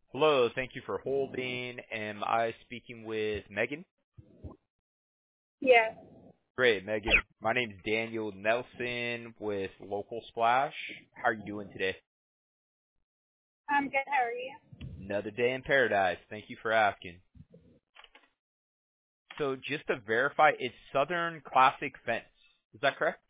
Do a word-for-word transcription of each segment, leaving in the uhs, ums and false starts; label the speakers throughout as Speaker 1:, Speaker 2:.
Speaker 1: Hello, thank you for holding. Am I speaking with Megan?
Speaker 2: Yes.
Speaker 1: Great, Megan. My name's Daniel Nelson with Local Splash. How are you doing today?
Speaker 2: I'm good. How are you?
Speaker 1: Another day in paradise. Thank you for asking. So just to verify, it's Southern Classic Fence. Is that correct?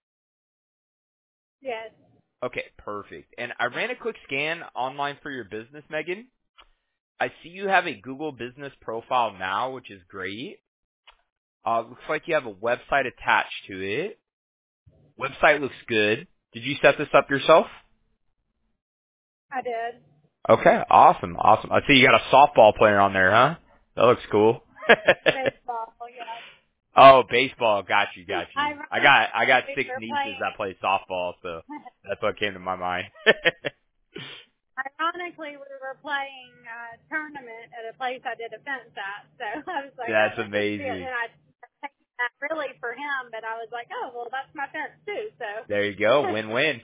Speaker 2: Yes.
Speaker 1: Okay, perfect. And I ran a quick scan online for your business, Megan. I see you have a Google business profile now, which is great. Uh, looks like you have a website attached to it. Website looks good. Did you set this up yourself?
Speaker 2: I did.
Speaker 1: Okay, awesome, awesome. I see you got a softball player on there, huh? That looks cool.
Speaker 2: Baseball. Yeah.
Speaker 1: Oh, baseball. Got you, got you. I got I got
Speaker 2: Ironically, we
Speaker 1: six
Speaker 2: were
Speaker 1: nieces
Speaker 2: playing.
Speaker 1: that play softball, so that's what came to my mind.
Speaker 2: Ironically, we were playing a tournament at a place I did a fence at. So I was like, oh,
Speaker 1: That's
Speaker 2: this is good.
Speaker 1: amazing.
Speaker 2: And I taken that really for him, but I was like, oh, well, that's my fence too. So.
Speaker 1: There you go, win-win.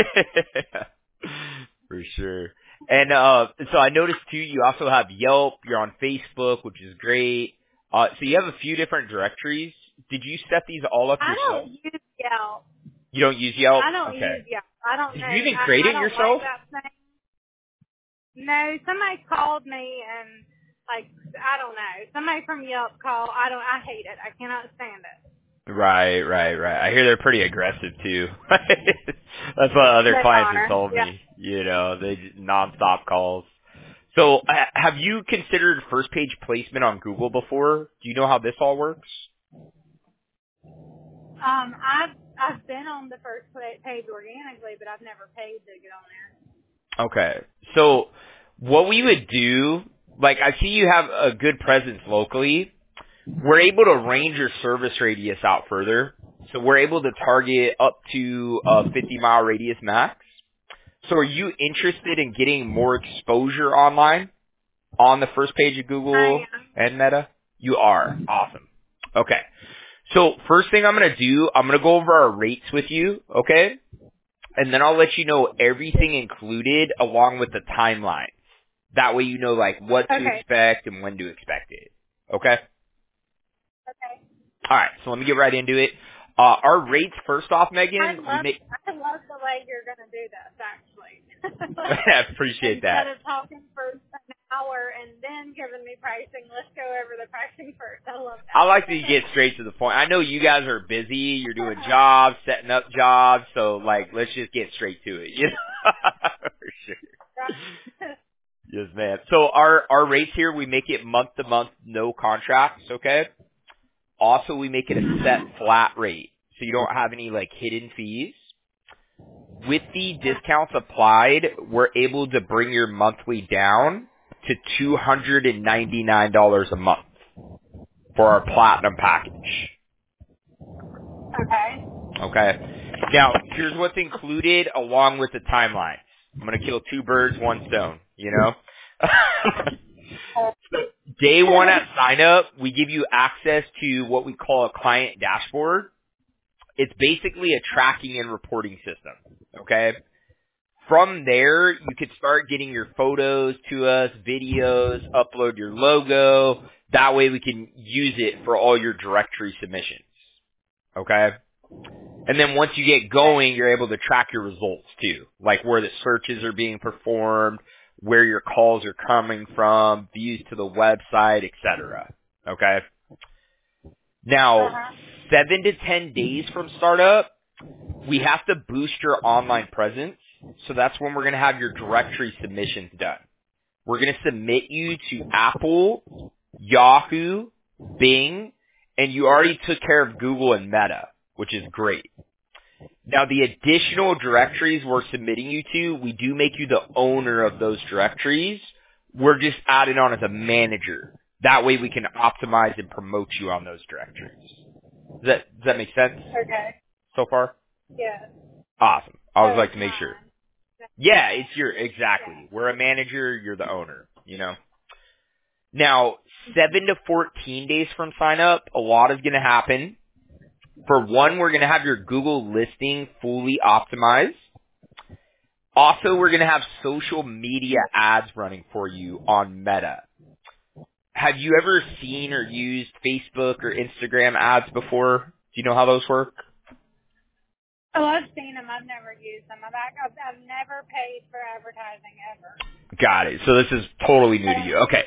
Speaker 1: For sure. And uh so I noticed too you also have Yelp, you're on Facebook, which is great. Uh so you have a few different directories. Did you set these all up
Speaker 2: I
Speaker 1: yourself?
Speaker 2: don't use Yelp.
Speaker 1: You don't use Yelp?
Speaker 2: I don't
Speaker 1: Okay.
Speaker 2: use Yelp. I don't
Speaker 1: Did
Speaker 2: know.
Speaker 1: you even
Speaker 2: I,
Speaker 1: create
Speaker 2: I
Speaker 1: it
Speaker 2: don't like
Speaker 1: yourself?
Speaker 2: that thing. No, somebody called me and like I don't know. Somebody from Yelp called. I don't. I hate it. I cannot stand it.
Speaker 1: Right, right, right. I hear they're pretty aggressive too. That's what other
Speaker 2: They
Speaker 1: clients have
Speaker 2: are.
Speaker 1: told
Speaker 2: Yeah.
Speaker 1: me. You know, they just nonstop calls. So, uh, have you considered first page placement on Google before? Do you know how this all works?
Speaker 2: Um, I've I've been on the first pla- page organically, but I've never paid to get on there.
Speaker 1: Okay. So, what we would do, like I see you have a good presence locally. We're able to range your service radius out further. So we're able to target up to a fifty mile radius max. So are you interested in getting more exposure online on the first page of
Speaker 2: I
Speaker 1: Google
Speaker 2: am.
Speaker 1: and Meta? You are. Awesome. Okay. So first thing I'm going to do, I'm going to go over our rates with you, okay? And then I'll let you know everything included along with the timeline. That way you know like what to
Speaker 2: Okay.
Speaker 1: expect and when to expect it. Okay?
Speaker 2: Okay.
Speaker 1: All right. So let me get right into it. Uh, our rates, first off,
Speaker 2: I
Speaker 1: Megan, we
Speaker 2: love
Speaker 1: make,
Speaker 2: I love the way you're gonna do this actually.
Speaker 1: I appreciate
Speaker 2: Instead
Speaker 1: that.
Speaker 2: of talking for an hour and then giving me pricing, let's go over the pricing first. I love
Speaker 1: I
Speaker 2: that.
Speaker 1: like to get straight to the point. I know you guys are busy. You're doing jobs, setting up jobs. So, like, let's just get straight to it. You know? For sure.
Speaker 2: Right.
Speaker 1: Yes, man. So our, our rates here, we make it month to month, no contracts, okay? Also, we make it a set flat rate. So you don't have any, like, hidden fees. With the discounts applied, we're able to bring your monthly down to two hundred ninety-nine dollars a month for our platinum package.
Speaker 2: Okay.
Speaker 1: Okay. Now, here's what's included along with the timeline. I'm going to kill two birds, one stone, you know? So, day one at sign up, we give you access to what we call a client dashboard. It's basically a tracking and reporting system. Okay. From there, you could start getting your photos to us, videos, upload your logo. That way we can use it for all your directory submissions. Okay. And then once you get
Speaker 2: Okay.
Speaker 1: going, you're able to track your results too, like where the searches are being performed, where your calls are coming from, views to the website, et cetera. Okay?
Speaker 2: Uh
Speaker 1: Now,
Speaker 2: huh.
Speaker 1: seven to ten days from startup, we have to boost your online presence. So that's when we're going to have your directory submissions done. We're going to submit you to Apple, Yahoo, Bing, and you already took care of Google and Meta, which is great. Now, the additional directories we're submitting you to, we do make you the owner of those directories. We're just added on as a manager. That way we can optimize and promote you on those directories. Does that, does that make sense
Speaker 2: Okay.
Speaker 1: so far?
Speaker 2: Yes.
Speaker 1: Awesome. I
Speaker 2: So
Speaker 1: always like
Speaker 2: it's
Speaker 1: to make sure.
Speaker 2: mine.
Speaker 1: Yeah, it's your,
Speaker 2: Yeah.
Speaker 1: exactly. We're a manager, you're the owner, you know? Now, seven to fourteen days from sign up, a lot is going to happen. For one, we're going to have your Google listing fully optimized. Also, we're going to have social media ads running for you on Meta. Have you ever seen or used Facebook or Instagram ads before? Do you know how those work?
Speaker 2: Oh, I've seen them. I've never used them. I've, I've, I've never paid for advertising ever.
Speaker 1: Got it. So this is totally new to you. Okay.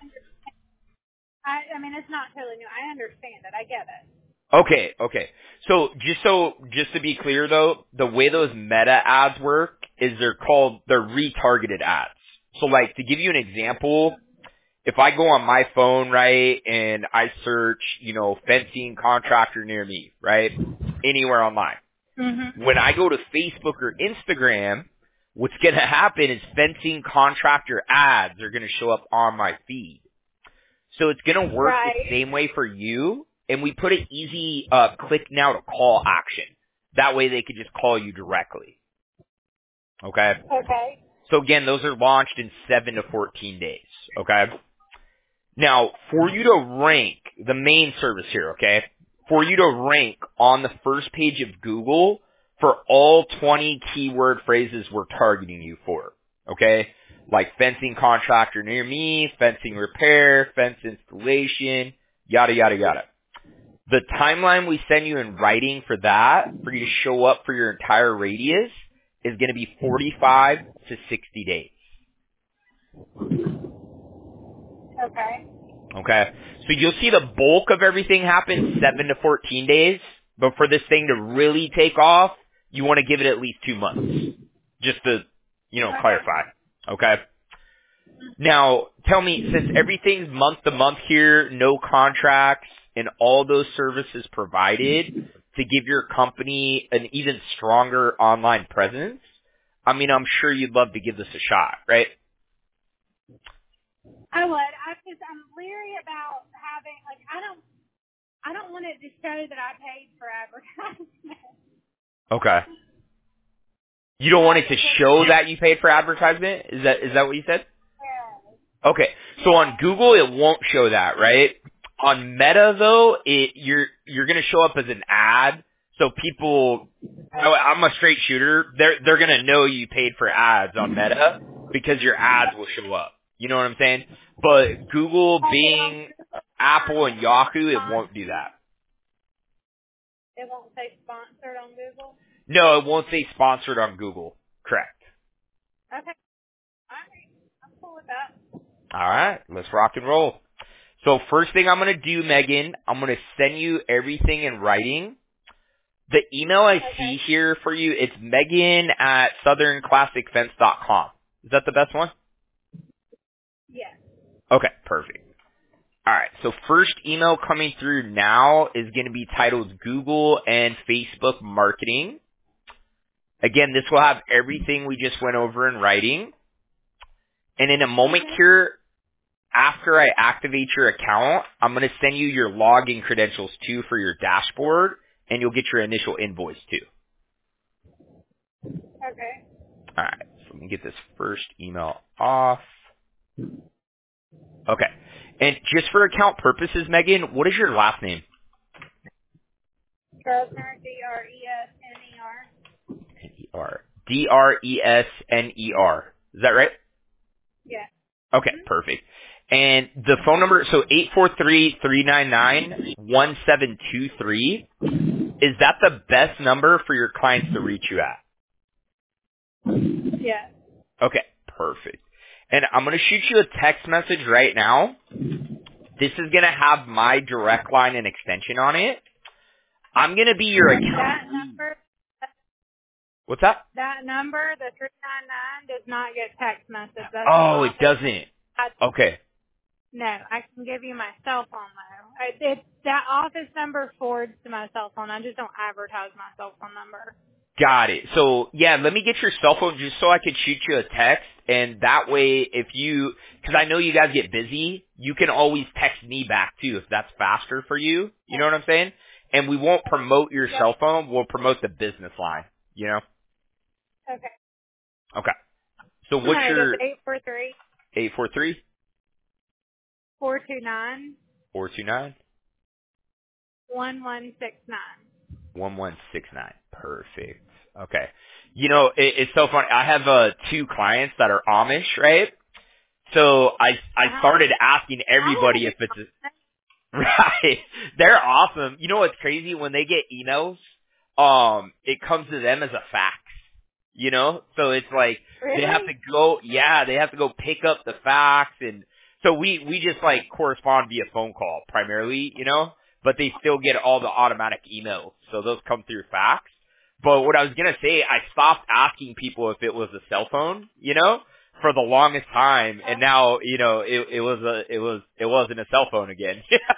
Speaker 2: I, I mean, it's not totally new. I understand it. I get it.
Speaker 1: Okay, okay. So just so just to be clear though, the way those Meta ads work is they're called they're retargeted ads. So like to give you an example, if I go on my phone, right, and I search, you know, fencing contractor near me, right, anywhere online.
Speaker 2: Mm-hmm.
Speaker 1: When I go to Facebook or Instagram, what's going to happen is fencing contractor ads are going to show up on my feed. So it's going to work
Speaker 2: Right.
Speaker 1: the same way for you, and we put an easy uh, click now to call action. That way they could just call you directly. Okay?
Speaker 2: Okay.
Speaker 1: So again, those are launched in seven to fourteen days. Okay? Now, for you to rank, the main service here, okay, for you to rank on the first page of Google for all twenty keyword phrases we're targeting you for, okay, like fencing contractor near me, fencing repair, fence installation, yada, yada, yada. The timeline we send you in writing for that, for you to show up for your entire radius, is going to be forty-five to sixty days.
Speaker 2: Okay.
Speaker 1: Okay. So you'll see the bulk of everything happen seven to fourteen days, but for this thing to really take off, you want to give it at least two months. Just to, you know,
Speaker 2: Okay.
Speaker 1: clarify. Okay. Now, tell me, since everything's month to month here, no contracts, and all those services provided to give your company an even stronger online presence, I mean, I'm sure you'd love to give this a shot, right?
Speaker 2: I would. I just I'm leery about having like I don't I don't want it to show that I paid for advertisement.
Speaker 1: Okay. You don't want it to show that you paid for advertisement? Is that is that what you said?
Speaker 2: Yeah.
Speaker 1: Okay. So on Google it won't show that, right? On Meta though, it you're you're gonna show up as an ad. So people I- I'm a straight shooter. They're they're gonna know you paid for ads on Meta because your ads will show up. You know what I'm saying? But Google, Bing, Apple, and Yahoo, it won't do that.
Speaker 2: It won't say sponsored on Google.
Speaker 1: No, it won't say sponsored on Google. Correct.
Speaker 2: Okay. All right. I'm cool with that.
Speaker 1: All right, let's rock and roll. So first thing I'm going to do, Megan, I'm going to send you everything in writing. The email I
Speaker 2: Okay.
Speaker 1: see here for you, it's Megan at southern classic fence dot com. Is that the best one?
Speaker 2: Yes.
Speaker 1: Okay, perfect. All right, so first email coming through now is going to be titled Google and Facebook Marketing. Again, this will have everything we just went over in writing. And in a moment
Speaker 2: Okay.
Speaker 1: here, after I activate your account, I'm going to send you your login credentials too for your dashboard, and you'll get your initial invoice too.
Speaker 2: Okay.
Speaker 1: All right, so let me get this first email off. Okay, and just for account purposes, Megan, what is your last name?
Speaker 2: Dresner, D R E S N E R.
Speaker 1: N E R. D R E S N E R. Is that right?
Speaker 2: Yeah.
Speaker 1: Okay,
Speaker 2: Mm-hmm.
Speaker 1: perfect. And the phone number, so eight four three, three nine nine, one seven two three, is that the best number for your clients to reach you at?
Speaker 2: Yeah.
Speaker 1: Okay, perfect. And I'm going to shoot you a text message right now. This is going to have my direct line and extension on it. I'm going to be your account.
Speaker 2: That number,
Speaker 1: What's that?
Speaker 2: that number, the three nine nine, does not get text message. That's my
Speaker 1: Oh, it
Speaker 2: office.
Speaker 1: doesn't.
Speaker 2: I,
Speaker 1: Okay.
Speaker 2: no, I can give you my cell phone though. It, it, that office number forwards to my cell phone. I just don't advertise my cell phone number.
Speaker 1: Got it. So, yeah, let me get your cell phone just so I could shoot you a text. And that way, if you, because I know you guys get busy, you can always text me back too if that's faster for you. You know what I'm saying? And we won't promote your
Speaker 2: Yep.
Speaker 1: cell phone. We'll promote the business line. You know?
Speaker 2: Okay.
Speaker 1: Okay. So
Speaker 2: All
Speaker 1: what's
Speaker 2: right,
Speaker 1: your
Speaker 2: it's eight four three,
Speaker 1: eight four three,
Speaker 2: four two nine,
Speaker 1: four two nine,
Speaker 2: one one six nine.
Speaker 1: one one six nine? Perfect. Okay. You know, it, it's so funny. I have uh, two clients that are Amish, right? So I I
Speaker 2: Uh-huh.
Speaker 1: started asking
Speaker 2: I want to
Speaker 1: everybody if it's a, right. They're awesome. You know what's crazy? When they get emails, um, it comes to them as a fax. You know, so it's like they have to
Speaker 2: really.
Speaker 1: go. Yeah, they have to go pick up the fax, and so we we just like correspond via phone call primarily. You know, but they still get all the automatic emails, so those come through fax. But what I was gonna say, I stopped asking people if it was a cell phone. You know, for the longest time, and now you know it it was a it was it wasn't a cell phone again.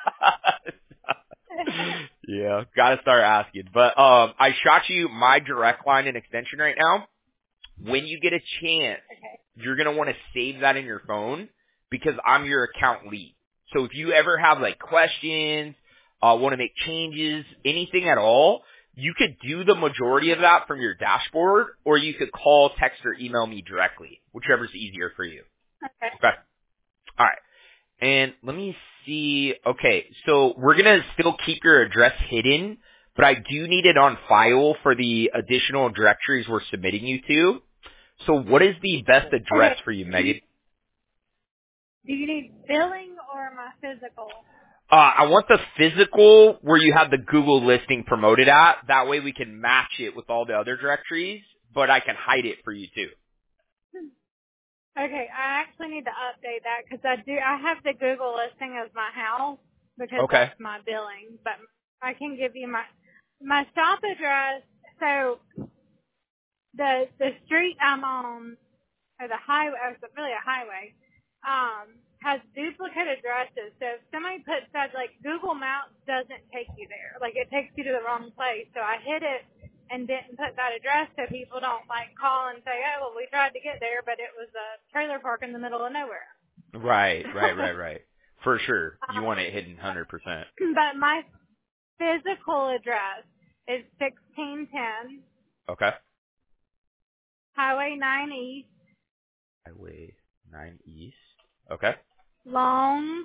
Speaker 1: Yeah, gotta start asking. But um, I shot you my direct line and extension right now. When you get a chance,
Speaker 2: Okay.
Speaker 1: you're gonna want to save that in your phone because I'm your account lead. So if you ever have like questions, uh, want to make changes, anything at all, you could do the majority of that from your dashboard, or you could call, text, or email me directly, whichever's easier for you.
Speaker 2: Okay.
Speaker 1: Okay. All right. And let me see. Okay, so we're gonna still keep your address hidden, but I do need it on file for the additional directories we're submitting you to. So what is the best address
Speaker 2: Okay.
Speaker 1: for you, Megan?
Speaker 2: Do you need billing or my physical?
Speaker 1: Uh, I want the physical where you have the Google listing promoted at. That way we can match it with all the other directories, but I can hide it for you too.
Speaker 2: Okay, I actually need to update that because I do. I have the Google listing as my house because
Speaker 1: Okay.
Speaker 2: that's my billing. But I can give you my my shop address. So the the street I'm on, or the highway, or it's really a highway, um, has duplicate addresses. So if somebody puts that, like Google Maps doesn't take you there. Like it takes you to the wrong place. So I hit it and didn't put that address so people don't like call and say, oh, well, we tried to get there, but it was a trailer park in the middle of nowhere.
Speaker 1: Right, right, right, right. For sure. You
Speaker 2: um,
Speaker 1: want it hidden one hundred percent.
Speaker 2: but my physical address is sixteen ten
Speaker 1: Okay.
Speaker 2: Highway nine East,
Speaker 1: Highway nine East. Okay.
Speaker 2: Long,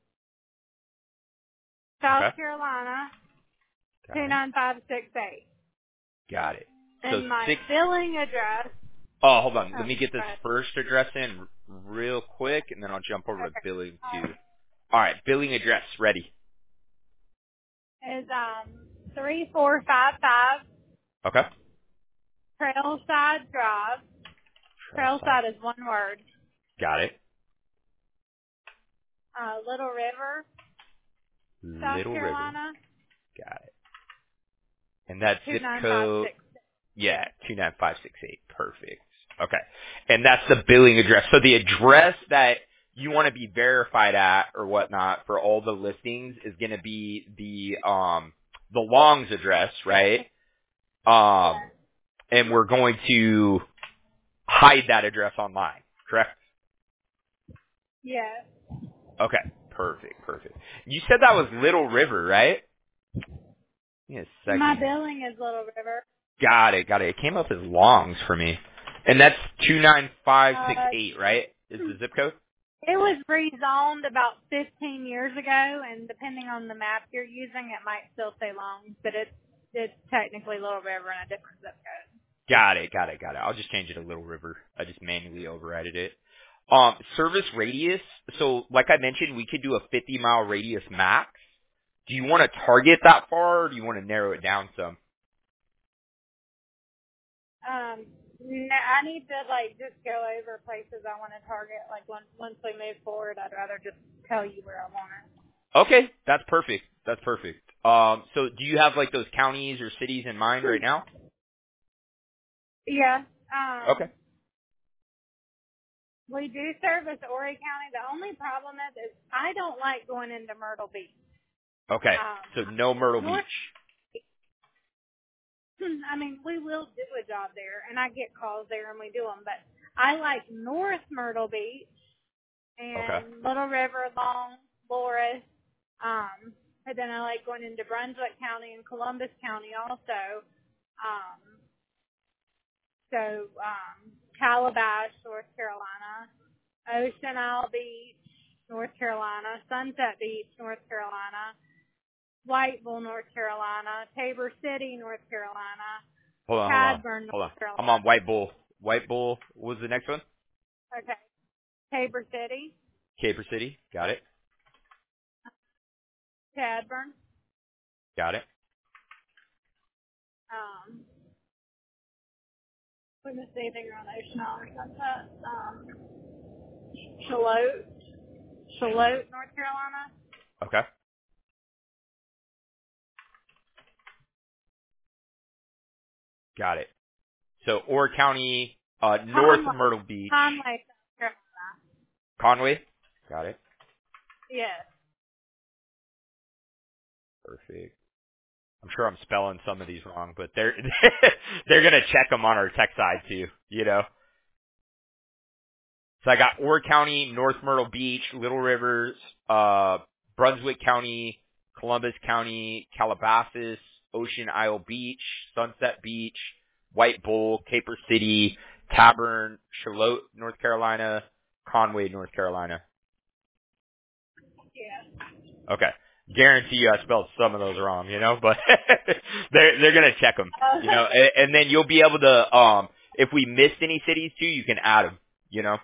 Speaker 1: Okay.
Speaker 2: South Carolina,
Speaker 1: Got
Speaker 2: two
Speaker 1: it.
Speaker 2: nine five six eight.
Speaker 1: Got it. So
Speaker 2: And my
Speaker 1: six.
Speaker 2: billing address.
Speaker 1: Oh, hold on. Let
Speaker 2: Oh,
Speaker 1: me get this
Speaker 2: right.
Speaker 1: first address in r- real quick, and then I'll jump over to
Speaker 2: Okay.
Speaker 1: billing too. All right, billing address ready.
Speaker 2: Is um three four five five
Speaker 1: Okay.
Speaker 2: Trailside Drive.
Speaker 1: Trailside.
Speaker 2: Trailside is one word.
Speaker 1: Got it.
Speaker 2: Uh, Little River, South
Speaker 1: Little River.
Speaker 2: Carolina,
Speaker 1: Got it. And that
Speaker 2: two
Speaker 1: zip
Speaker 2: nine five
Speaker 1: code,
Speaker 2: six.
Speaker 1: yeah, two nine five six eight. Perfect. Okay. And that's the billing address. So the address that you want to be verified at or whatnot for all the listings is going to be the um the Long's address, right? Um, and we're going to hide that address online, correct?
Speaker 2: Yes.
Speaker 1: Okay, perfect, perfect. You said that was Little River, right? Give me a
Speaker 2: My
Speaker 1: second here.
Speaker 2: billing is Little River.
Speaker 1: Got it, got it. It came up as Longs for me. And that's two nine five six
Speaker 2: Uh,
Speaker 1: eight, right? Is the zip code?
Speaker 2: it was rezoned about fifteen years ago, and depending on the map you're using, it might still say Long, but it's it's technically Little River in a different zip code.
Speaker 1: Got it, got it, got it. I'll just change it to Little River. I just manually overrided it. Um, service radius. So, like I mentioned, we could do a fifty mile radius max. Do you want to target that far, or do you want to narrow it down some?
Speaker 2: Um, no, I need to like just go over places I want to target. Like once once we move forward, I'd rather just tell you where I want it.
Speaker 1: Okay, that's perfect. That's perfect. Um, so do you have like those counties or cities in mind right now?
Speaker 2: Yeah.
Speaker 1: Okay.
Speaker 2: Um, we do service Horry County. The only problem is, is I don't like going into Myrtle Beach.
Speaker 1: Okay.
Speaker 2: Um,
Speaker 1: So no Myrtle
Speaker 2: North.
Speaker 1: Beach.
Speaker 2: I mean, we will do a job there, and I get calls there, and we do them. But I like North Myrtle Beach
Speaker 1: Okay.
Speaker 2: and Little River, Long, Loris. Um, and then I like going into Brunswick County and Columbus County also. Um, so um, Calabash, North Carolina, Ocean Isle Beach, North Carolina, Sunset Beach, North Carolina, Whiteville, North Carolina, Tabor City, North Carolina,
Speaker 1: Hold on, hold on,
Speaker 2: Cadburn,
Speaker 1: hold on.
Speaker 2: North Carolina.
Speaker 1: I'm on White Bull. White Bull. What was the next one?
Speaker 2: Okay. Tabor City,
Speaker 1: Caper City. Got it.
Speaker 2: Cadburn,
Speaker 1: Got it.
Speaker 2: um, we missed anything around Ocean Isle or something. Um, Charlotte, Charlotte, North Carolina.
Speaker 1: Okay. Got it. So Orr County, uh, North
Speaker 2: Conway,
Speaker 1: Myrtle Beach,
Speaker 2: Conway, South Carolina.
Speaker 1: Conway. Got it.
Speaker 2: Yes.
Speaker 1: Perfect. I'm sure I'm spelling some of these wrong, but they're they're gonna check them on our tech side too. You know. So I got Orr County, North Myrtle Beach, Little Rivers, uh, Brunswick County, Columbus County, Calabasas, Ocean Isle Beach, Sunset Beach, White Bull, Caper City, Tabern, Charlotte, North Carolina, Conway, North Carolina.
Speaker 2: Yes.
Speaker 1: Okay. Guarantee you I spelled some of those wrong, you know, but they're, they're going to check them, you know, and, and then you'll be able to, um, if we missed any cities too, you can add them, you know.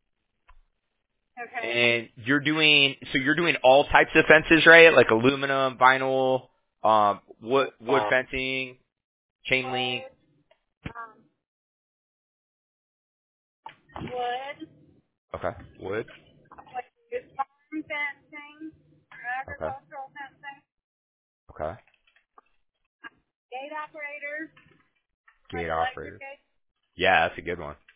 Speaker 2: Okay.
Speaker 1: And you're doing, so you're doing all types of fences, right? Like aluminum, vinyl, um, wood, wood fencing, chain link.
Speaker 2: Um, wood,
Speaker 1: Okay. Wood.
Speaker 2: like farm fencing,
Speaker 1: Okay.
Speaker 2: agricultural fencing,
Speaker 1: Okay.
Speaker 2: gate operators, like
Speaker 1: Gate
Speaker 2: electric
Speaker 1: operator.
Speaker 2: gate.
Speaker 1: Yeah, that's a good one.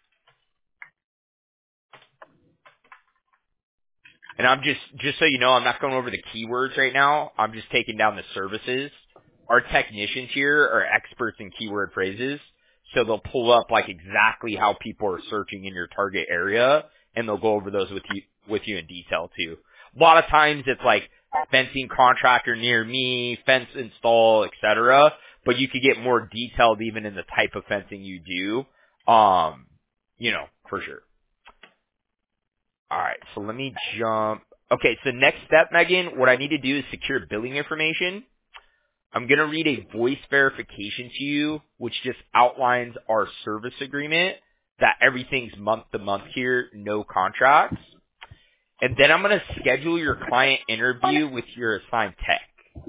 Speaker 1: And I'm just, just so you know, I'm not going over the keywords right now. I'm just taking down the services. Our technicians here are experts in keyword phrases. So they'll pull up like exactly how people are searching in your target area, and they'll go over those with you, with you in detail too. A lot of times it's like fencing contractor near me, fence install, et cetera. But you could get more detailed even in the type of fencing you do. Um, you know, for sure. All right, so let me jump. Okay, so next step, Megan, what I need to do is secure billing information. I'm going to read a voice verification to you, which just outlines our service agreement, that everything's month to month here, no contracts. And then I'm going to schedule your client interview with your assigned tech.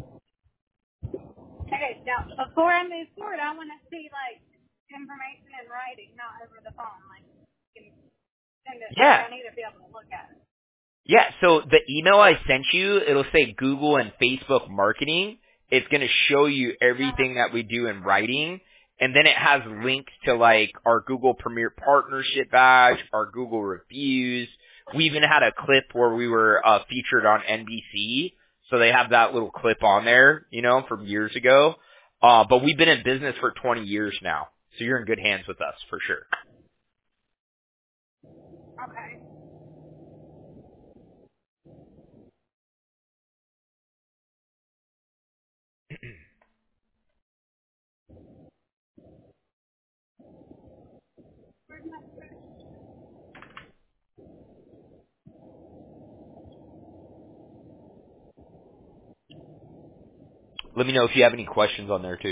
Speaker 2: Okay, now before I move forward, I want to see like information in writing, not over the phone. Like, you can send it. Like,
Speaker 1: Yeah.
Speaker 2: I need to be able to look at it.
Speaker 1: Yeah, so the email I sent you, it'll say Google and Facebook marketing. It's going to show you everything that we do in writing. And then it has links to like our Google Premier Partnership badge, our Google reviews. We even had a clip where we were uh, featured on N B C. So they have that little clip on there, you know, from years ago. Uh, but we've been in business for twenty years now. So you're in good hands with us for sure.
Speaker 2: Okay.
Speaker 1: Let me know if you have any questions on there too.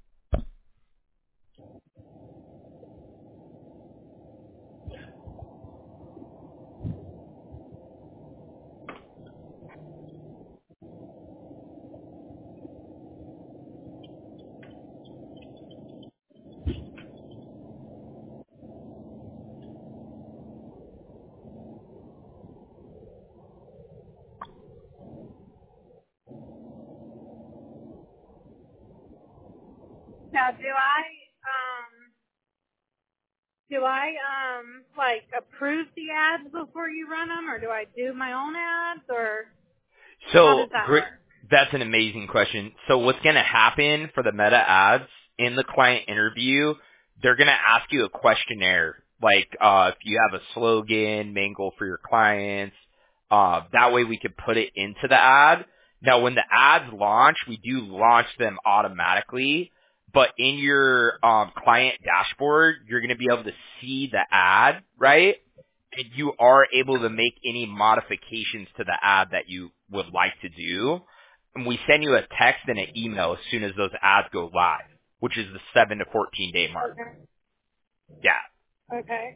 Speaker 2: Now, do I um do I um like approve the ads before you run them, or do I do my own ads, or how
Speaker 1: So
Speaker 2: does that
Speaker 1: great.
Speaker 2: work?
Speaker 1: That's an amazing question. So what's going to happen for the meta ads in the client interview? They're going to ask you a questionnaire, like uh, if you have a slogan, main goal for your clients. Uh, that way we could put it into the ad. Now, when the ads launch, we do launch them automatically. But in your um, client dashboard, you're going to be able to see the ad, right? And you are able to make any modifications to the ad that you would like to do. And we send you a text and an email as soon as those ads go live. which is the seven to fourteen day mark.
Speaker 2: Okay.
Speaker 1: Yeah.
Speaker 2: Okay.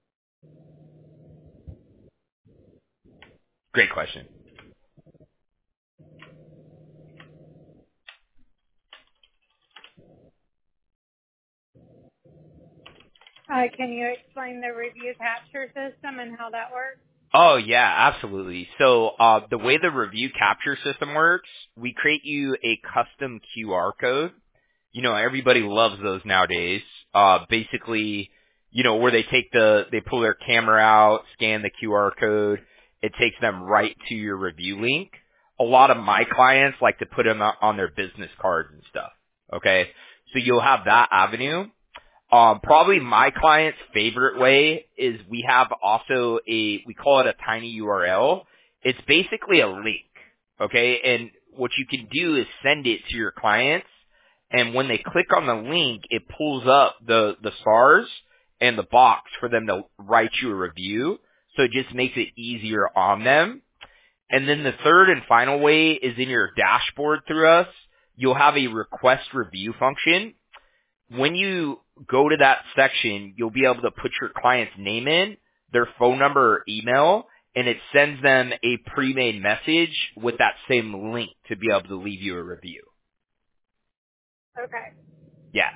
Speaker 1: Great question.
Speaker 2: Uh, can you explain the review capture system and how that works?
Speaker 1: Oh yeah, absolutely. So uh, the way the review capture system works, we create you a custom Q R code. You know, everybody loves those nowadays. Uh, basically, you know, where they take the, they pull their camera out, scan the Q R code, it takes them right to your review link. A lot of my clients like to put them on their business cards and stuff. Okay, so you'll have that avenue. Um, probably my client's favorite way is we have also a, we call it a tiny U R L. It's basically a link, okay? And what you can do is send it to your clients, and when they click on the link, it pulls up the, the stars and the box for them to write you a review. So it just makes it easier on them. And then the third and final way is in your dashboard through us, you'll have a request review function. When you go to that section, you'll be able to put your client's name in, their phone number or email, and it sends them a pre-made message with that same link to be able to leave you a review.
Speaker 2: Okay.
Speaker 1: Yeah.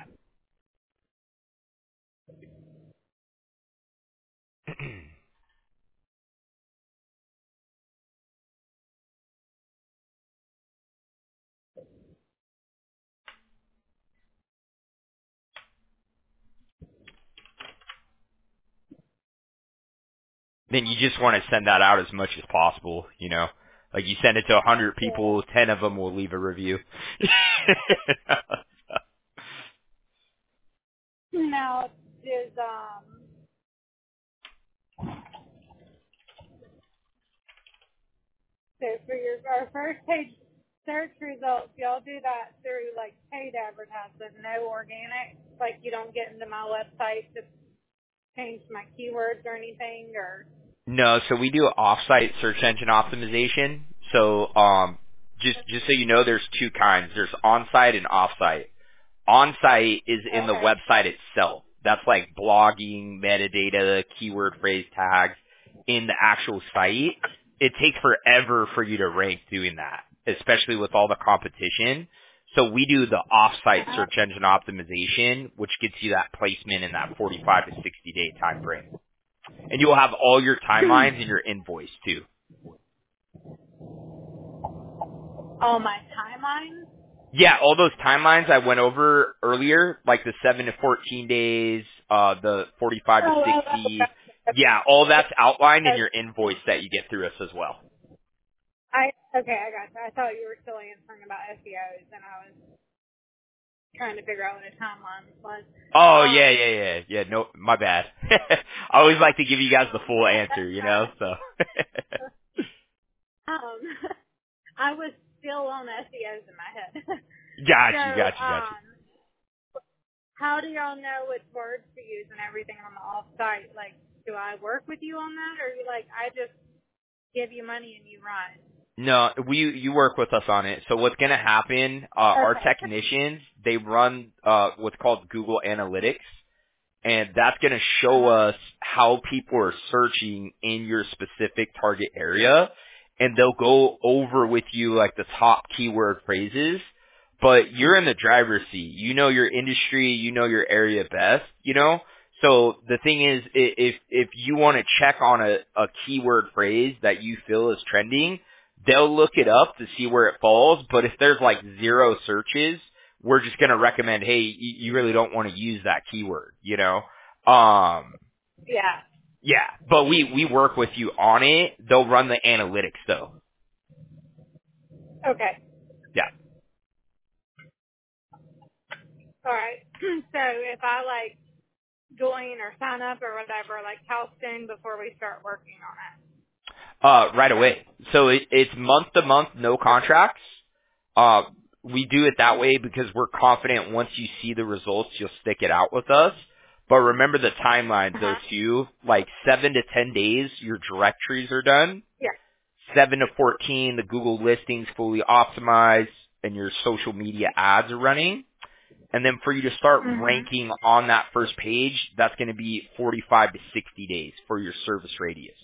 Speaker 1: Then you just want to send that out as much as possible, you know? Like you send it to a hundred people, ten of them will leave a review.
Speaker 2: Now, is, um, so for your, our first page search results, y'all do that through like paid advertising, no organic? Like you don't get into my website to change my keywords or anything, or?
Speaker 1: No, so we do off-site search engine optimization. So, um, just just so you know, there's two kinds. There's on-site and off-site. On-site is in the
Speaker 2: Okay.
Speaker 1: website itself. That's like blogging, metadata, keyword phrase tags in the actual site. It takes forever for you to rank doing that, especially with all the competition. So we do the off-site search engine optimization, which gets you that placement in that forty-five to sixty day time frame. And you'll have all your timelines and your invoice too.
Speaker 2: All my timelines?
Speaker 1: Yeah, all those timelines I went over earlier, like the seven to fourteen days, uh, the forty-five to
Speaker 2: Oh, oh, oh,
Speaker 1: sixty.
Speaker 2: okay.
Speaker 1: Yeah, all that's outlined in your invoice that you get through us as well.
Speaker 2: I, okay, I got you. I thought you were still answering about S E Os, and I was trying to figure out what a timeline was.
Speaker 1: Oh,
Speaker 2: Um,
Speaker 1: yeah, yeah, yeah. Yeah, no, my bad. I always like to give you guys the full answer, you know, so.
Speaker 2: um, I was still on S E Os in my head.
Speaker 1: Got
Speaker 2: so,
Speaker 1: you, got you, got you.
Speaker 2: um, how do y'all know which words to use and everything on the off-site? Like, do I work with you on that, or are you like, I just give you money and you run?
Speaker 1: No, we you work with us on it. So what's going to happen? Uh, our
Speaker 2: Okay.
Speaker 1: technicians they run uh, what's called Google Analytics, and that's going to show
Speaker 2: Uh-huh.
Speaker 1: us how people are searching in your specific target area, and they'll go over with you like the top keyword phrases. But you're in the driver's seat. You know your industry. You know your area best. You know. So the thing is, i- if if you want to check on a, a keyword phrase that you feel is trending, they'll look it up to see where it falls. But if there's like zero searches, we're just going to recommend, hey, you, you really don't want to use that keyword, you know? Um,
Speaker 2: Yeah.
Speaker 1: yeah, but we, we work with you on it. They'll run the analytics though.
Speaker 2: Okay.
Speaker 1: Yeah.
Speaker 2: All right. So if I like join or sign up or whatever, like how soon before we start working on it?
Speaker 1: Uh, right away. So it, it's month to month, no contracts. Uh, we do it that way because we're confident once you see the results, you'll stick it out with us. But remember the timelines though
Speaker 2: Uh-huh.
Speaker 1: too, like seven to ten days, your directories are done.
Speaker 2: Yeah.
Speaker 1: seven to fourteen, the Google listings fully optimized and your social media ads are running. And then for you to start
Speaker 2: Mhm.
Speaker 1: ranking on that first page, that's going to be forty-five to sixty days for your service radius.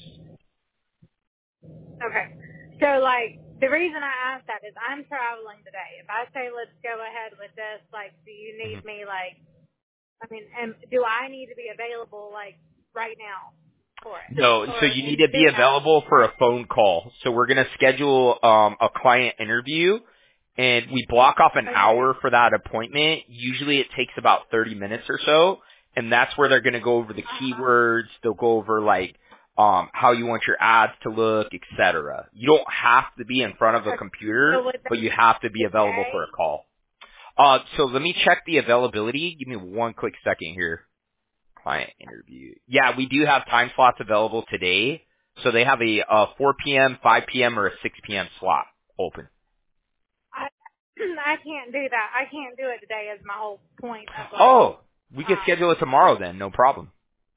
Speaker 2: Okay. So, like, the reason I asked that is I'm traveling today. If I say let's go ahead with this, like, do you need
Speaker 1: Mhm.
Speaker 2: me, like, I mean, and do I need to be available, like, right now for it?
Speaker 1: No, so
Speaker 2: Or
Speaker 1: you need
Speaker 2: in
Speaker 1: to be
Speaker 2: soon hours?
Speaker 1: available for a phone call. So we're going to schedule um, a client interview, and we block off an
Speaker 2: Okay.
Speaker 1: hour for that appointment. Usually it takes about thirty minutes or so, and that's where they're going to go over the
Speaker 2: Uh-huh.
Speaker 1: keywords. They'll go over, like, um, how you want your ads to look, et cetera. You don't have to be in front of a
Speaker 2: Okay. So
Speaker 1: computer,
Speaker 2: would
Speaker 1: but
Speaker 2: that
Speaker 1: you have to be available for a
Speaker 2: today?
Speaker 1: call. Uh, so let me check the availability. Give me one quick second here. Client interview. Yeah, we do have time slots available today. So they have a, uh four p.m., five p.m., or a six p.m. slot open.
Speaker 2: I I can't do that. I can't do it today. Is my whole point of like,
Speaker 1: Oh, we could
Speaker 2: um,
Speaker 1: schedule it tomorrow then. No problem.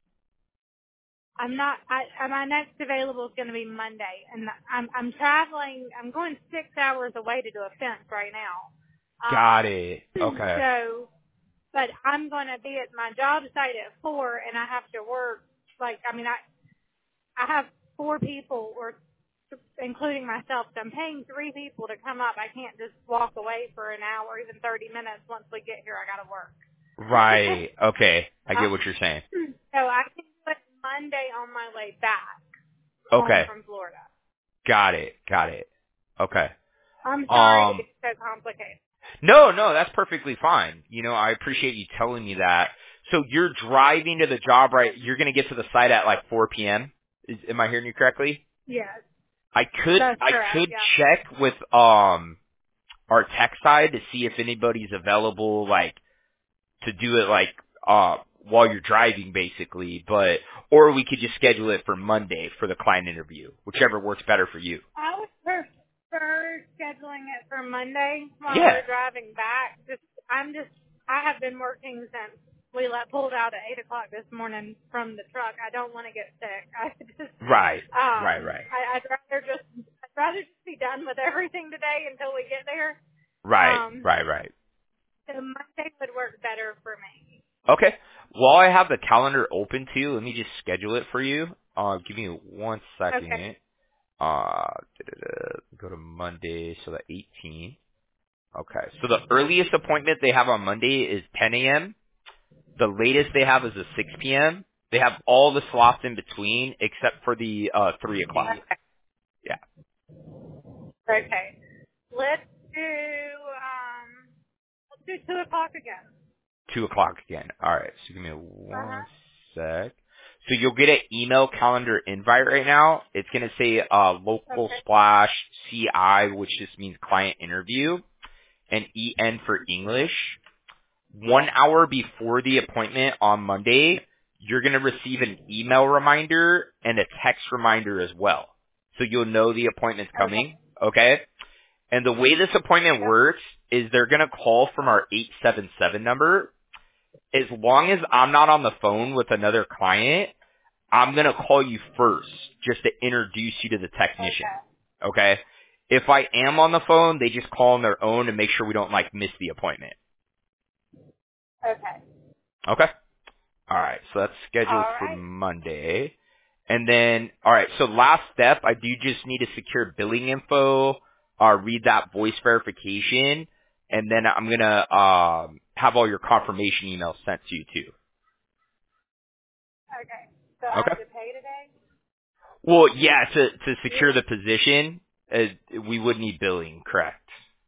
Speaker 2: I'm not. I uh, my next available is going to be Monday, and I'm I'm traveling. I'm going six hours away to do a fence right now.
Speaker 1: Got
Speaker 2: Um,
Speaker 1: it. Okay.
Speaker 2: so, but I'm going to be at my job site at four, and I have to work. Like, I mean, I I have four people, or including myself. So I'm paying three people to come up. I can't just walk away for an hour, or even thirty minutes. Once we get here, I got to work.
Speaker 1: Right. Okay. I
Speaker 2: uh,
Speaker 1: get what you're saying.
Speaker 2: so I can do it Monday on my way back home
Speaker 1: Okay.
Speaker 2: from Florida.
Speaker 1: Got it. Got it. Okay.
Speaker 2: I'm sorry to
Speaker 1: Um,
Speaker 2: be so complicated.
Speaker 1: no, no, that's perfectly fine. You know, I appreciate you telling me that. So you're driving to the job, right? You're going to get to the site at like four p.m. Is, am I hearing you correctly?
Speaker 2: Yes,
Speaker 1: I could
Speaker 2: that's
Speaker 1: I
Speaker 2: correct.
Speaker 1: could
Speaker 2: Yeah.
Speaker 1: check with um our tech side to see if anybody's available, like, to do it like uh while you're driving basically, but or we could just schedule it for Monday for the client interview, whichever works better for you.
Speaker 2: I would prefer scheduling it for Monday while
Speaker 1: Yeah.
Speaker 2: we're driving back. Just, I'm just, I have been working since we let pulled out at eight o'clock this morning from the truck. I don't want to get sick. I just,
Speaker 1: Right. Right,
Speaker 2: um,
Speaker 1: right.
Speaker 2: I, I'd rather just, I'd rather just be done with everything today until we get there.
Speaker 1: Right.
Speaker 2: Um,
Speaker 1: Right, right.
Speaker 2: so Monday would work better for me.
Speaker 1: Okay. While I have the calendar open too, let me just schedule it for you. Uh give me one
Speaker 2: Okay.
Speaker 1: second. Uh da-da-da, go to Monday, so the eighteenth. Okay. So the earliest appointment they have on Monday is ten a.m. The latest they have is a six p.m. They have all the slots in between except for the uh three o'clock.
Speaker 2: Okay.
Speaker 1: Yeah,
Speaker 2: Okay. Let's do um let's do two o'clock again.
Speaker 1: two o'clock again. All right. So give me
Speaker 2: Uh
Speaker 1: one
Speaker 2: huh.
Speaker 1: sec. So you'll get an email calendar invite right now. It's gonna say uh local
Speaker 2: Okay.
Speaker 1: splash C I, which just means client interview, and E N for English. One hour before the appointment on Monday, you're going to receive an email reminder and a text reminder as well. So you'll know the appointment's
Speaker 2: Okay.
Speaker 1: coming, okay? And the way this appointment
Speaker 2: Yep.
Speaker 1: works is they're going to call from our eight seven seven number. As long as I'm not on the phone with another client, I'm going to call you first just to introduce you to the technician,
Speaker 2: Okay.
Speaker 1: okay? If I am on the phone, they just call on their own to make sure we don't, like, miss the appointment.
Speaker 2: Okay.
Speaker 1: Okay? All right, so that's scheduled
Speaker 2: All
Speaker 1: for
Speaker 2: right.
Speaker 1: Monday. And then, all right, so last step, I do just need to secure billing info, uh, read that voice verification, and then I'm going to um, have all your confirmation emails sent to you too.
Speaker 2: Okay. So I
Speaker 1: Okay?
Speaker 2: have to pay today?
Speaker 1: Well, yeah, to, to secure
Speaker 2: Yeah.
Speaker 1: the position, uh, we would need billing, correct?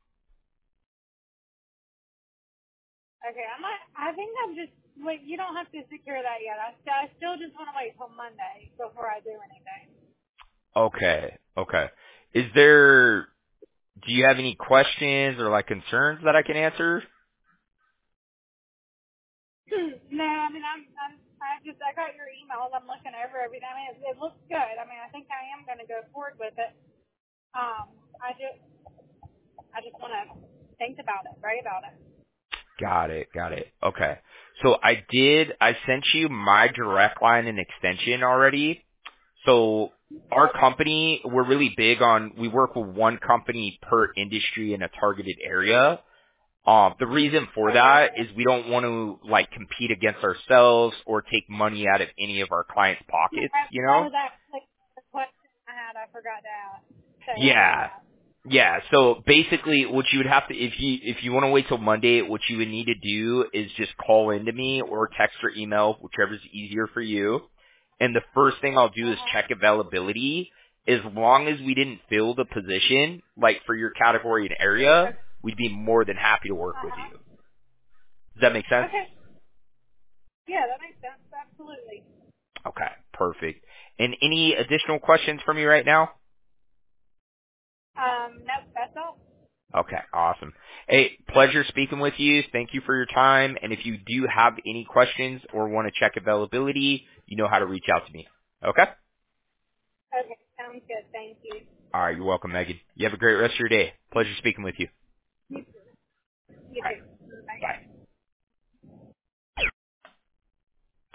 Speaker 2: Okay. I might. I think I'm just. Wait. You don't have to secure that yet. I, st- I still just want to wait till Monday before I do anything.
Speaker 1: Okay, okay. Is there, do you have any questions or like concerns that I can answer?
Speaker 2: no. I mean, I'm. I'm. I just. I got your emails. I'm looking over everything. I mean, it, it looks good. I mean, I think I am going to go forward with it. Um. I just. I just want to think about it. Pray about it.
Speaker 1: Got it. Got it. Okay. So I did, I sent you my direct line and extension already. So our
Speaker 2: Okay.
Speaker 1: company, we're really big on, we work with one company per industry in a targeted area. Um, the reason for that is we don't want to like compete against ourselves or take money out of any of our clients' pockets, you
Speaker 2: That
Speaker 1: know?
Speaker 2: was actually the question I had. I forgot to ask. So,
Speaker 1: Yeah.
Speaker 2: yeah.
Speaker 1: Yeah, so basically what you would have to, if you, if you want to wait till Monday, what you would need to do is just call into me or text or email, whichever's easier for you. And the first thing I'll do is
Speaker 2: Uh-huh.
Speaker 1: check availability. As long as we didn't fill the position, like for your category and area,
Speaker 2: Okay.
Speaker 1: we'd be more than happy to work with
Speaker 2: Uh-huh.
Speaker 1: you. Does that make sense?
Speaker 2: Okay. Yeah, that makes sense. Absolutely.
Speaker 1: Okay, perfect. And any additional questions for me right now?
Speaker 2: Um, nope, that's all.
Speaker 1: Okay, awesome. Hey, pleasure speaking with you. Thank you for your time. And if you do have any questions or want to check availability, you know how to reach out to me. Okay?
Speaker 2: Okay, sounds good. Thank you.
Speaker 1: All right, you're welcome, Megan. You have a great rest of your day. Pleasure speaking with you.
Speaker 2: You
Speaker 1: All right,
Speaker 2: too. Bye.
Speaker 1: bye.